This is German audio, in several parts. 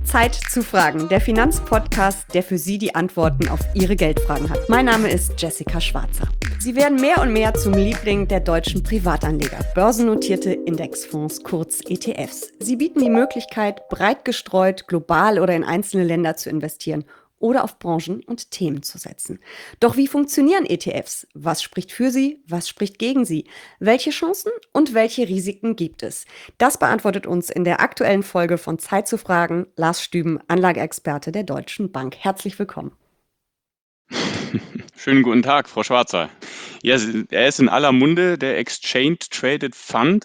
Zeit zu fragen, der Finanzpodcast, der für Sie die Antworten auf Ihre Geldfragen hat. Mein Name ist Jessica Schwarzer. Sie werden mehr und mehr zum Liebling der deutschen Privatanleger. Börsennotierte Indexfonds, kurz ETFs. Sie bieten die Möglichkeit, breit gestreut, global oder in einzelne Länder zu investieren oder auf Branchen und Themen zu setzen. Doch wie funktionieren ETFs? Was spricht für sie? Was spricht gegen sie? Welche Chancen und welche Risiken gibt es? Das beantwortet uns in der aktuellen Folge von Zeit zu fragen Lars Stüben, Anlageexperte der Deutschen Bank. Herzlich willkommen. Schönen guten Tag, Frau Schwarzer. Ja, er ist in aller Munde, der Exchange Traded Fund.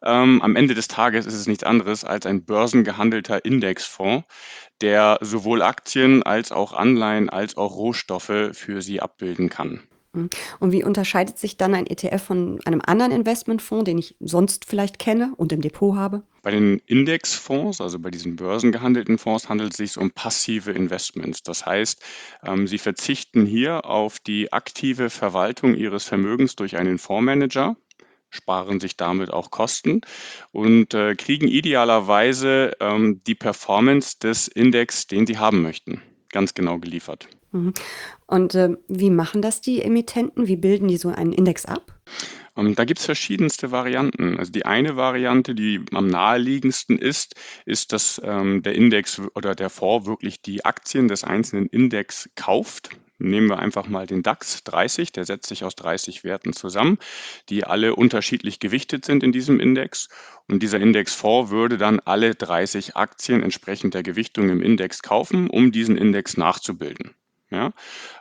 Am Ende des Tages ist es nichts anderes als ein börsengehandelter Indexfonds, der sowohl Aktien als auch Anleihen als auch Rohstoffe für Sie abbilden kann. Und wie unterscheidet sich dann ein ETF von einem anderen Investmentfonds, den ich sonst vielleicht kenne und im Depot habe? Bei den Indexfonds, also bei diesen börsengehandelten Fonds, handelt es sich um passive Investments. Das heißt, Sie verzichten hier auf die aktive Verwaltung Ihres Vermögens durch einen Fondsmanager, sparen sich damit auch Kosten und kriegen idealerweise die Performance des Index, den Sie haben möchten, ganz genau geliefert. Mhm. Und wie machen das die Emittenten? Wie bilden die so einen Index ab? Da gibt es verschiedenste Varianten. Also die eine Variante, die am naheliegendsten ist, dass der Index oder der Fonds wirklich die Aktien des einzelnen Index kauft. Nehmen wir einfach mal den DAX 30, der setzt sich aus 30 Werten zusammen, die alle unterschiedlich gewichtet sind in diesem Index. Und dieser Indexfonds würde dann alle 30 Aktien entsprechend der Gewichtung im Index kaufen, um diesen Index nachzubilden. Ja?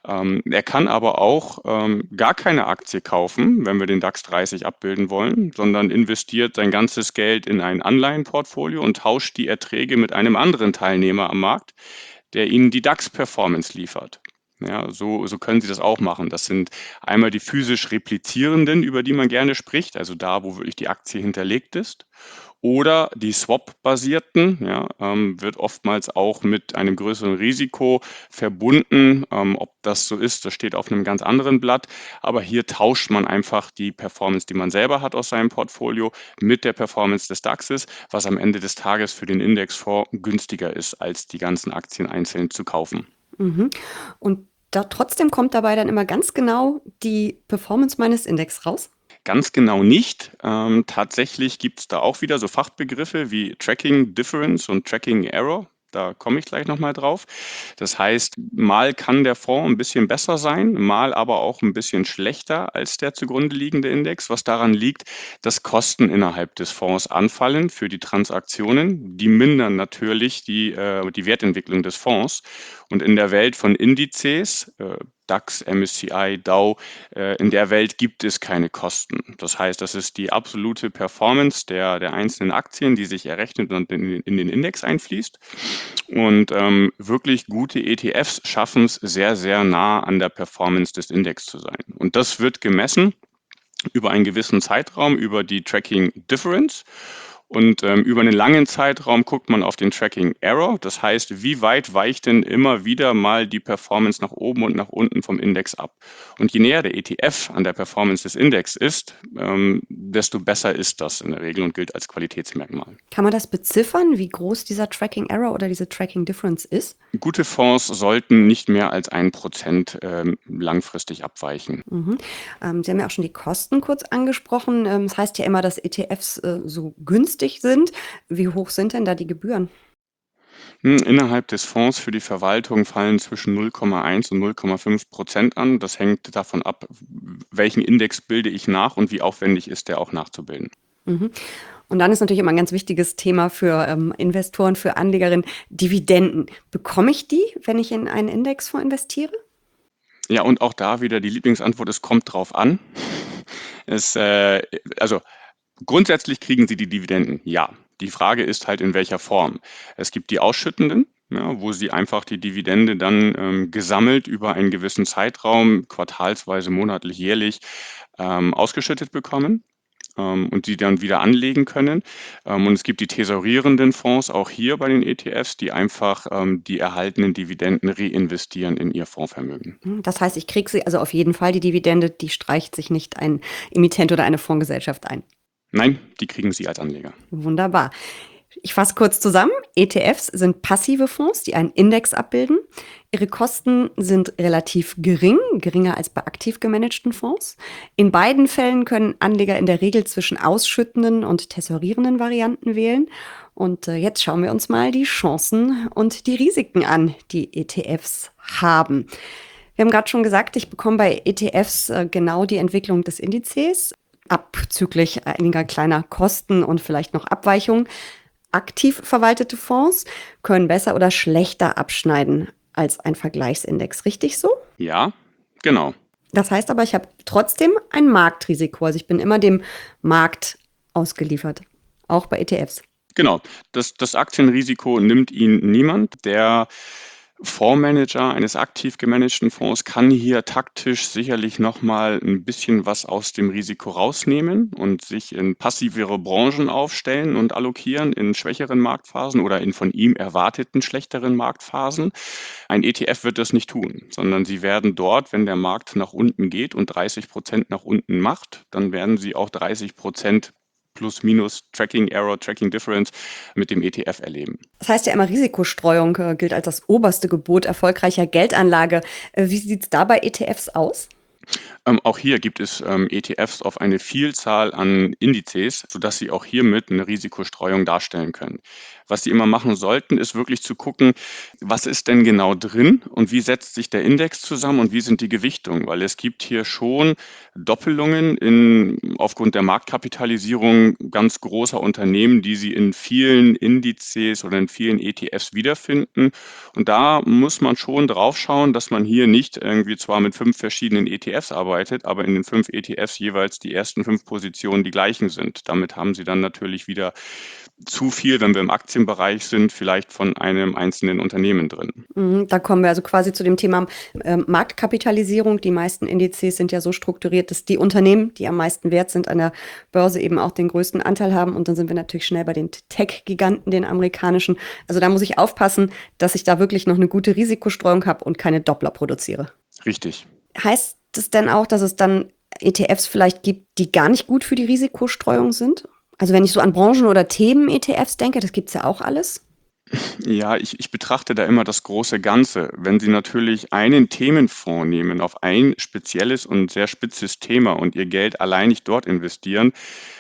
Er kann aber auch gar keine Aktie kaufen, wenn wir den DAX 30 abbilden wollen, sondern investiert sein ganzes Geld in ein Anleihenportfolio und tauscht die Erträge mit einem anderen Teilnehmer am Markt, der Ihnen die DAX-Performance liefert. Ja, so können Sie das auch machen. Das sind einmal die physisch replizierenden, über die man gerne spricht, also da, wo wirklich die Aktie hinterlegt ist. Oder die Swap-basierten, ja, wird oftmals auch mit einem größeren Risiko verbunden. Ob das so ist, das steht auf einem ganz anderen Blatt. Aber hier tauscht man einfach die Performance, die man selber hat aus seinem Portfolio, mit der Performance des DAXes, was am Ende des Tages für den Indexfonds günstiger ist, als die ganzen Aktien einzeln zu kaufen. Mhm. Und trotzdem kommt dabei dann immer ganz genau die Performance meines Index raus? Ganz genau nicht. Tatsächlich gibt es da auch wieder so Fachbegriffe wie Tracking Difference und Tracking Error. Da komme ich gleich noch mal drauf. Das heißt, mal kann der Fonds ein bisschen besser sein, mal aber auch ein bisschen schlechter als der zugrunde liegende Index, was daran liegt, dass Kosten innerhalb des Fonds anfallen für die Transaktionen. Die mindern natürlich die Wertentwicklung des Fonds. Und in der Welt von Indizes, DAX, MSCI, Dow, in der Welt gibt es keine Kosten. Das heißt, das ist die absolute Performance der einzelnen Aktien, die sich errechnet und in den Index einfließt. Und wirklich gute ETFs schaffen es sehr, sehr nah an der Performance des Index zu sein. Und das wird gemessen über einen gewissen Zeitraum, über die Tracking Difference. Und über einen langen Zeitraum guckt man auf den Tracking Error. Das heißt, wie weit weicht denn immer wieder mal die Performance nach oben und nach unten vom Index ab? Und je näher der ETF an der Performance des Index ist, desto besser ist das in der Regel und gilt als Qualitätsmerkmal. Kann man das beziffern, wie groß dieser Tracking Error oder diese Tracking Difference ist? Gute Fonds sollten nicht mehr als 1% langfristig abweichen. Mhm. Sie haben ja auch schon die Kosten kurz angesprochen. Es heißt ja immer, dass ETFs so günstig sind. Wie hoch sind denn da die Gebühren? Innerhalb des Fonds für die Verwaltung fallen zwischen 0,1 und 0,5% an. Das hängt davon ab, welchen Index bilde ich nach und wie aufwendig ist der auch nachzubilden. Mhm. Und dann ist natürlich immer ein ganz wichtiges Thema für Investoren, für Anlegerinnen, Dividenden. Bekomme ich die, wenn ich in einen Indexfonds investiere? Ja, und auch da wieder die Lieblingsantwort, es kommt drauf an. Es, äh, also grundsätzlich kriegen Sie die Dividenden, ja. Die Frage ist halt, in welcher Form. Es gibt die Ausschüttenden, ja, wo Sie einfach die Dividende dann gesammelt über einen gewissen Zeitraum, quartalsweise, monatlich, jährlich, ausgeschüttet bekommen und die dann wieder anlegen können. Und es gibt die tesorierenden Fonds auch hier bei den ETFs, die einfach die erhaltenen Dividenden reinvestieren in ihr Fondsvermögen. Das heißt, ich kriege sie also auf jeden Fall, die Dividende, die streicht sich nicht ein Emittent oder eine Fondsgesellschaft ein. Nein, die kriegen Sie als Anleger. Wunderbar. Ich fasse kurz zusammen. ETFs sind passive Fonds, die einen Index abbilden. Ihre Kosten sind relativ gering, geringer als bei aktiv gemanagten Fonds. In beiden Fällen können Anleger in der Regel zwischen ausschüttenden und tesorierenden Varianten wählen. Und jetzt schauen wir uns mal die Chancen und die Risiken an, die ETFs haben. Wir haben gerade schon gesagt, ich bekomme bei ETFs genau die Entwicklung des Indizes, abzüglich einiger kleiner Kosten und vielleicht noch Abweichungen. Aktiv verwaltete Fonds können besser oder schlechter abschneiden als ein Vergleichsindex. Richtig so? Ja, genau. Das heißt aber, ich habe trotzdem ein Marktrisiko. Also ich bin immer dem Markt ausgeliefert, auch bei ETFs. Genau. Das Aktienrisiko nimmt Ihnen niemand. Der Fondsmanager eines aktiv gemanagten Fonds kann hier taktisch sicherlich noch mal 'n bisschen was aus dem Risiko rausnehmen und sich in passivere Branchen aufstellen und allokieren in schwächeren Marktphasen oder in von ihm erwarteten schlechteren Marktphasen. Ein ETF wird das nicht tun, sondern Sie werden dort, wenn der Markt nach unten geht und 30% nach unten macht, dann werden Sie auch 30% plus minus Tracking Error, Tracking Difference mit dem ETF erleben. Das heißt ja immer, Risikostreuung gilt als das oberste Gebot erfolgreicher Geldanlage. Wie sieht es da bei ETFs aus? Auch hier gibt es ETFs auf eine Vielzahl an Indizes, sodass Sie auch hiermit eine Risikostreuung darstellen können. Was Sie immer machen sollten, ist wirklich zu gucken, was ist denn genau drin und wie setzt sich der Index zusammen und wie sind die Gewichtungen? Weil es gibt hier schon Doppelungen aufgrund der Marktkapitalisierung ganz großer Unternehmen, die Sie in vielen Indizes oder in vielen ETFs wiederfinden. Und da muss man schon drauf schauen, dass man hier nicht irgendwie zwar mit 5 verschiedenen ETFs arbeitet, aber in den 5 ETFs jeweils die ersten 5 Positionen die gleichen sind. Damit haben Sie dann natürlich wieder zu viel, wenn wir im Aktienbereich sind, vielleicht von einem einzelnen Unternehmen drin. Da kommen wir also quasi zu dem Thema Marktkapitalisierung. Die meisten Indizes sind ja so strukturiert, dass die Unternehmen, die am meisten wert sind an der Börse, eben auch den größten Anteil haben. Und dann sind wir natürlich schnell bei den Tech-Giganten, den amerikanischen. Also da muss ich aufpassen, dass ich da wirklich noch eine gute Risikostreuung habe und keine Doppler produziere. Richtig. Heißt es denn auch, dass es dann ETFs vielleicht gibt, die gar nicht gut für die Risikostreuung sind? Also wenn ich so an Branchen- oder Themen-ETFs denke, das gibt's ja auch alles. Ja, ich betrachte da immer das große Ganze. Wenn Sie natürlich einen Themenfonds nehmen auf ein spezielles und sehr spitzes Thema und Ihr Geld alleinig dort investieren,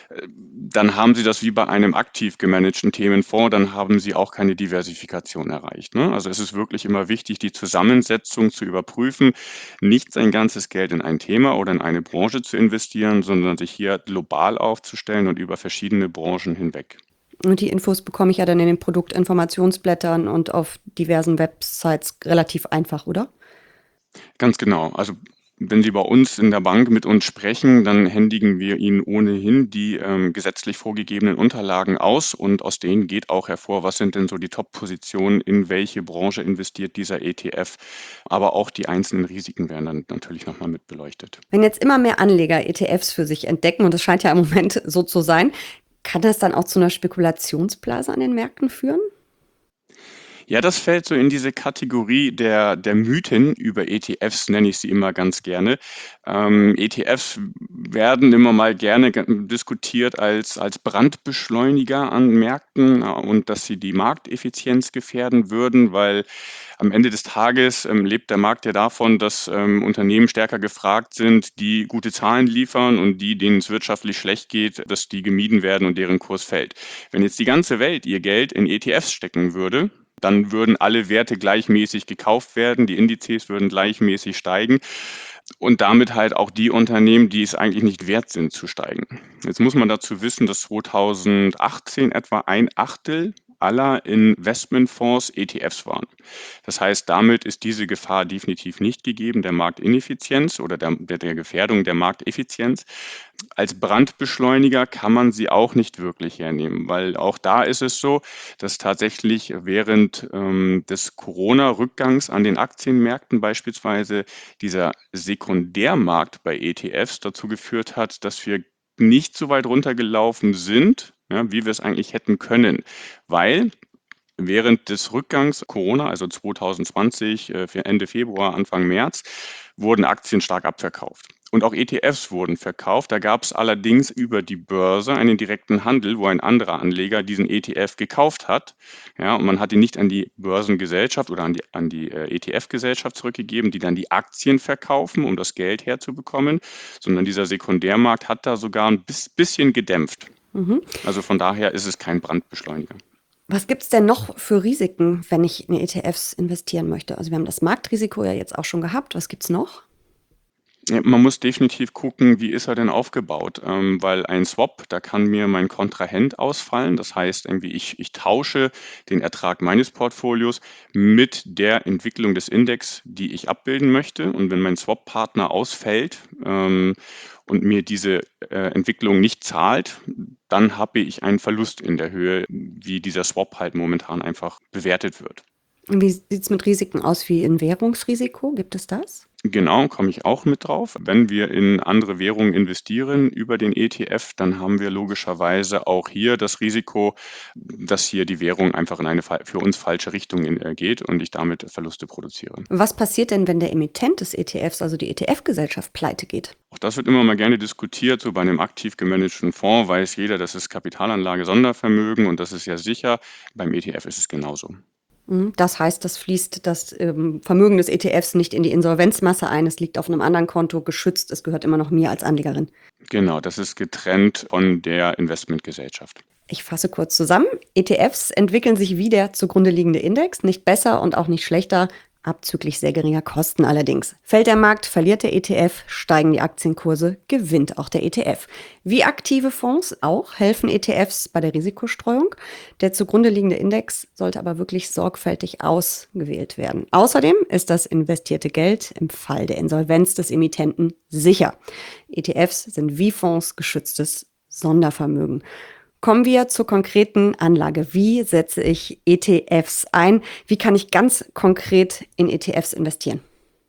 dann haben Sie das wie bei einem aktiv gemanagten Themenfonds, dann haben Sie auch keine Diversifikation erreicht, ne? Also, es ist wirklich immer wichtig, die Zusammensetzung zu überprüfen, nicht sein ganzes Geld in ein Thema oder in eine Branche zu investieren, sondern sich hier global aufzustellen und über verschiedene Branchen hinweg. Und die Infos bekomme ich ja dann in den Produktinformationsblättern und auf diversen Websites relativ einfach, oder? Ganz genau. Also, wenn Sie bei uns in der Bank mit uns sprechen, dann händigen wir Ihnen ohnehin die, gesetzlich vorgegebenen Unterlagen aus und aus denen geht auch hervor, was sind denn so die Top-Positionen, in welche Branche investiert dieser ETF. Aber auch die einzelnen Risiken werden dann natürlich noch mal mit beleuchtet. Wenn jetzt immer mehr Anleger ETFs für sich entdecken, und das scheint ja im Moment so zu sein, kann das dann auch zu einer Spekulationsblase an den Märkten führen? Ja, das fällt so in diese Kategorie der Mythen über ETFs, nenne ich sie immer ganz gerne. ETFs werden immer mal gerne diskutiert als Brandbeschleuniger an Märkten und dass sie die Markteffizienz gefährden würden, weil am Ende des Tages lebt der Markt ja davon, dass Unternehmen stärker gefragt sind, die gute Zahlen liefern und die, denen es wirtschaftlich schlecht geht, dass die gemieden werden und deren Kurs fällt. Wenn jetzt die ganze Welt ihr Geld in ETFs stecken würde, dann würden alle Werte gleichmäßig gekauft werden, die Indizes würden gleichmäßig steigen und damit halt auch die Unternehmen, die es eigentlich nicht wert sind, zu steigen. Jetzt muss man dazu wissen, dass 2018 etwa ein Achtel aller Investmentfonds ETFs waren. Das heißt, damit ist diese Gefahr definitiv nicht gegeben, der Marktineffizienz oder der Gefährdung der Markteffizienz. Als Brandbeschleuniger kann man sie auch nicht wirklich hernehmen, weil auch da ist es so, dass tatsächlich während des Corona-Rückgangs an den Aktienmärkten beispielsweise dieser Sekundärmarkt bei ETFs dazu geführt hat, dass wir nicht so weit runtergelaufen sind, ja, wie wir es eigentlich hätten können, weil während des Rückgangs Corona, also 2020, Ende Februar, Anfang März, wurden Aktien stark abverkauft. Und auch ETFs wurden verkauft. Da gab es allerdings über die Börse einen direkten Handel, wo ein anderer Anleger diesen ETF gekauft hat. Ja, und man hat ihn nicht an die Börsengesellschaft oder an die ETF-Gesellschaft zurückgegeben, die dann die Aktien verkaufen, um das Geld herzubekommen, sondern dieser Sekundärmarkt hat da sogar ein bisschen gedämpft. Mhm. Also von daher ist es kein Brandbeschleuniger. Was gibt es denn noch für Risiken, wenn ich in ETFs investieren möchte? Also wir haben das Marktrisiko ja jetzt auch schon gehabt. Was gibt's noch? Ja, man muss definitiv gucken, wie ist er denn aufgebaut? Weil ein Swap, da kann mir mein Kontrahent ausfallen. Das heißt, irgendwie ich tausche den Ertrag meines Portfolios mit der Entwicklung des Index, die ich abbilden möchte. Und wenn mein Swap-Partner ausfällt, und mir diese Entwicklung nicht zahlt, dann habe ich einen Verlust in der Höhe, wie dieser Swap halt momentan einfach bewertet wird. Und wie sieht's mit Risiken aus wie in Währungsrisiko? Gibt es das? Genau, komme ich auch mit drauf. Wenn wir in andere Währungen investieren über den ETF, dann haben wir logischerweise auch hier das Risiko, dass hier die Währung einfach in eine für uns falsche Richtung geht und ich damit Verluste produziere. Was passiert denn, wenn der Emittent des ETFs, also die ETF-Gesellschaft, pleite geht? Auch das wird immer mal gerne diskutiert. So bei einem aktiv gemanagten Fonds weiß jeder, das ist Kapitalanlage Sondervermögen und das ist ja sicher. Beim ETF ist es genauso. Das heißt, das fließt das Vermögen des ETFs nicht in die Insolvenzmasse ein. Es liegt auf einem anderen Konto geschützt. Es gehört immer noch mir als Anlegerin. Genau, das ist getrennt von der Investmentgesellschaft. Ich fasse kurz zusammen. ETFs entwickeln sich wie der zugrunde liegende Index, nicht besser und auch nicht schlechter, abzüglich sehr geringer Kosten allerdings. Fällt der Markt, verliert der ETF, steigen die Aktienkurse, gewinnt auch der ETF. Wie aktive Fonds auch helfen ETFs bei der Risikostreuung. Der zugrunde liegende Index sollte aber wirklich sorgfältig ausgewählt werden. Außerdem ist das investierte Geld im Fall der Insolvenz des Emittenten sicher. ETFs sind wie Fonds geschütztes Sondervermögen. Kommen wir zur konkreten Anlage. Wie setze ich ETFs ein? Wie kann ich ganz konkret in ETFs investieren?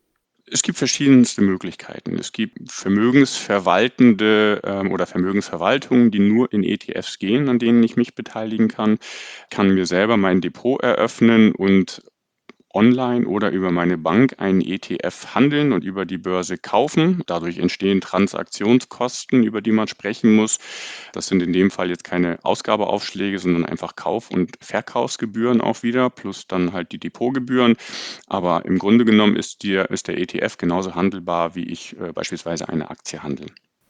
Es gibt verschiedenste Möglichkeiten. Es gibt vermögensverwaltende oder Vermögensverwaltungen, die nur in ETFs gehen, an denen ich mich beteiligen kann mir selber mein Depot eröffnen und online oder über meine Bank einen ETF handeln und über die Börse kaufen. Dadurch entstehen Transaktionskosten, über die man sprechen muss. Das sind in dem Fall jetzt keine Ausgabeaufschläge, sondern einfach Kauf- und Verkaufsgebühren auch wieder, plus dann halt die Depotgebühren. Aber im Grunde genommen ist der ETF genauso handelbar, wie ich beispielsweise eine Aktie handle.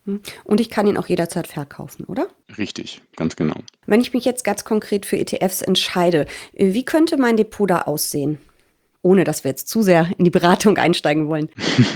Und ich kann ihn auch jederzeit verkaufen, oder? Richtig, ganz genau. Wenn ich mich jetzt ganz konkret für ETFs entscheide, wie könnte mein Depot da aussehen? Ohne dass wir jetzt zu sehr in die Beratung einsteigen wollen.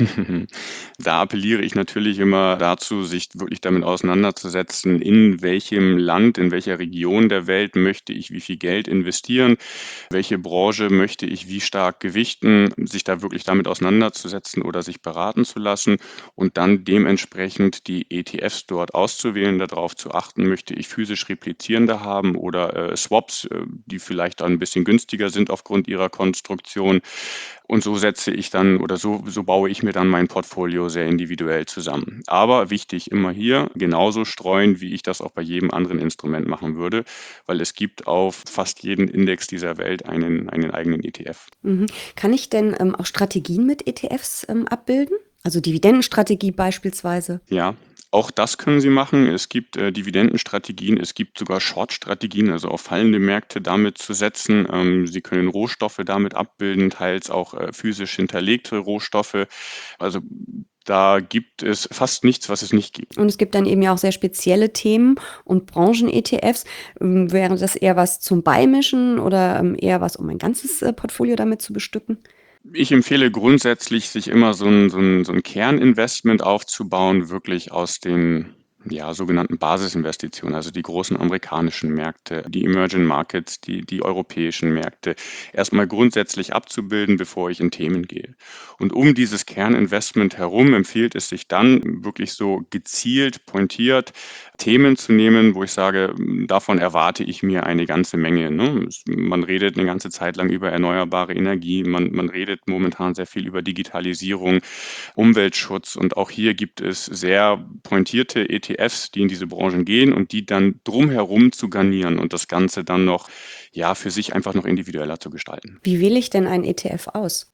Da appelliere ich natürlich immer dazu, sich wirklich damit auseinanderzusetzen, in welchem Land, in welcher Region der Welt möchte ich wie viel Geld investieren, welche Branche möchte ich wie stark gewichten, sich da wirklich damit auseinanderzusetzen oder sich beraten zu lassen und dann dementsprechend die ETFs dort auszuwählen, darauf zu achten, möchte ich physisch replizierende haben oder Swaps, die vielleicht dann ein bisschen günstiger sind aufgrund ihrer Konstruktion. Und so setze ich dann oder so baue ich mir dann mein Portfolio sehr individuell zusammen. Aber wichtig, immer hier genauso streuen, wie ich das auch bei jedem anderen Instrument machen würde, weil es gibt auf fast jeden Index dieser Welt einen eigenen ETF. Kann ich denn auch Strategien mit ETFs abbilden? Also Dividendenstrategie beispielsweise? Ja, auch das können Sie machen. Es gibt Dividendenstrategien, es gibt sogar Short-Strategien, also auf fallende Märkte damit zu setzen. Sie können Rohstoffe damit abbilden, teils auch physisch hinterlegte Rohstoffe. Also da gibt es fast nichts, was es nicht gibt. Und es gibt dann eben ja auch sehr spezielle Themen und Branchen-ETFs. Wäre das eher was zum Beimischen oder eher was, um ein ganzes Portfolio damit zu bestücken? Ich empfehle grundsätzlich, sich immer so ein Kerninvestment aufzubauen, wirklich aus den, ja, sogenannten Basisinvestitionen, also die großen amerikanischen Märkte, die Emerging Markets, die europäischen Märkte, erstmal grundsätzlich abzubilden, bevor ich in Themen gehe. Und um dieses Kerninvestment herum empfiehlt es sich dann wirklich so gezielt, pointiert Themen zu nehmen, wo ich sage, davon erwarte ich mir eine ganze Menge, ne? Man redet eine ganze Zeit lang über erneuerbare Energie, man redet momentan sehr viel über Digitalisierung, Umweltschutz und auch hier gibt es sehr pointierte ETFs, die in diese Branchen gehen und die dann drumherum zu garnieren und das Ganze dann noch, ja, für sich einfach noch individueller zu gestalten. Wie wähle ich denn einen ETF aus?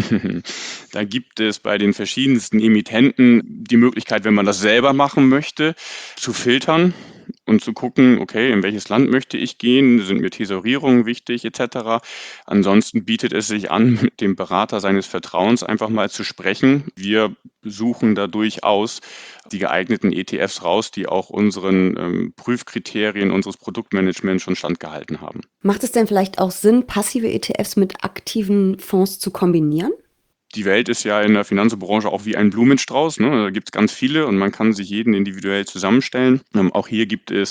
Da gibt es bei den verschiedensten Emittenten die Möglichkeit, wenn man das selber machen möchte, zu filtern und zu gucken, okay, in welches Land möchte ich gehen, sind mir Tesorierungen wichtig et cetera. Ansonsten bietet es sich an, mit dem Berater seines Vertrauens einfach mal zu sprechen. Wir suchen da durchaus die geeigneten ETFs raus, die auch unseren Prüfkriterien unseres Produktmanagements schon standgehalten haben. Macht es denn vielleicht auch Sinn, passive ETFs mit aktiven Fonds zu kombinieren? Die Welt ist ja in der Finanzbranche auch wie ein Blumenstrauß, ne? Da gibt's ganz viele und man kann sich jeden individuell zusammenstellen. Auch hier gibt es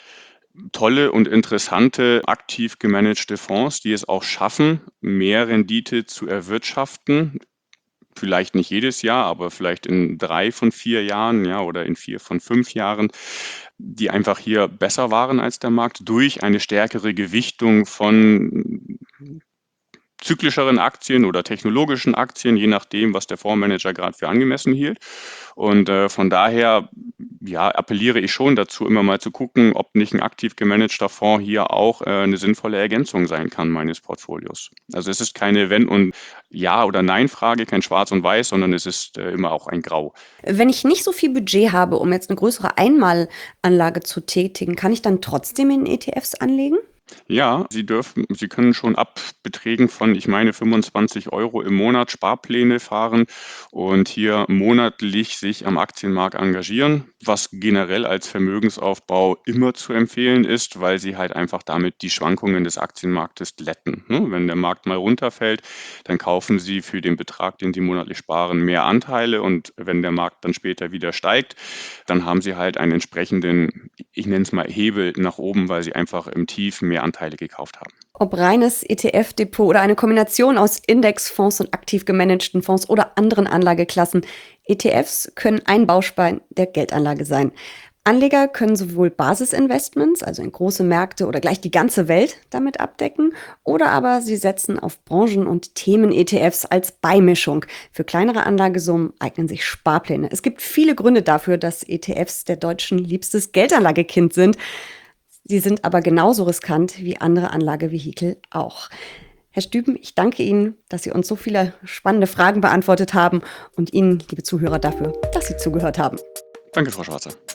tolle und interessante aktiv gemanagte Fonds, die es auch schaffen, mehr Rendite zu erwirtschaften. Vielleicht nicht jedes Jahr, aber vielleicht in 3 von 4 Jahren, ja, oder in 4 von 5 Jahren, die einfach hier besser waren als der Markt durch eine stärkere Gewichtung von zyklischeren Aktien oder technologischen Aktien, je nachdem, was der Fondsmanager gerade für angemessen hielt. Und von daher, ja, appelliere ich schon dazu, immer mal zu gucken, ob nicht ein aktiv gemanagter Fonds hier auch 'ne sinnvolle Ergänzung sein kann meines Portfolios. Also, es ist keine Wenn und Ja oder Nein-Frage, kein Schwarz und Weiß, sondern es ist immer auch ein Grau. Wenn ich nicht so viel Budget habe, um jetzt eine größere Einmalanlage zu tätigen, kann ich dann trotzdem in ETFs anlegen? Ja, Sie können schon ab Beträgen von, ich meine, 25 € im Monat Sparpläne fahren und hier monatlich sich am Aktienmarkt engagieren, was generell als Vermögensaufbau immer zu empfehlen ist, weil Sie halt einfach damit die Schwankungen des Aktienmarktes glätten, ne? Wenn der Markt mal runterfällt, dann kaufen Sie für den Betrag, den Sie monatlich sparen, mehr Anteile und wenn der Markt dann später wieder steigt, dann haben Sie halt einen entsprechenden, ich nenne es mal Hebel nach oben, weil Sie einfach im Tief mehr Anteile gekauft haben. Ob reines ETF-Depot oder eine Kombination aus Indexfonds und aktiv gemanagten Fonds oder anderen Anlageklassen, ETFs können ein Baustein der Geldanlage sein. Anleger können sowohl Basisinvestments, also in große Märkte oder gleich die ganze Welt damit abdecken, oder aber sie setzen auf Branchen- und Themen-ETFs als Beimischung. Für kleinere Anlagesummen eignen sich Sparpläne. Es gibt viele Gründe dafür, dass ETFs der Deutschen liebstes Geldanlagekind sind. Sie sind aber genauso riskant wie andere Anlagevehikel auch. Herr Stüben, ich danke Ihnen, dass Sie uns so viele spannende Fragen beantwortet haben und Ihnen, liebe Zuhörer, dafür, dass Sie zugehört haben. Danke, Frau Schwarzer.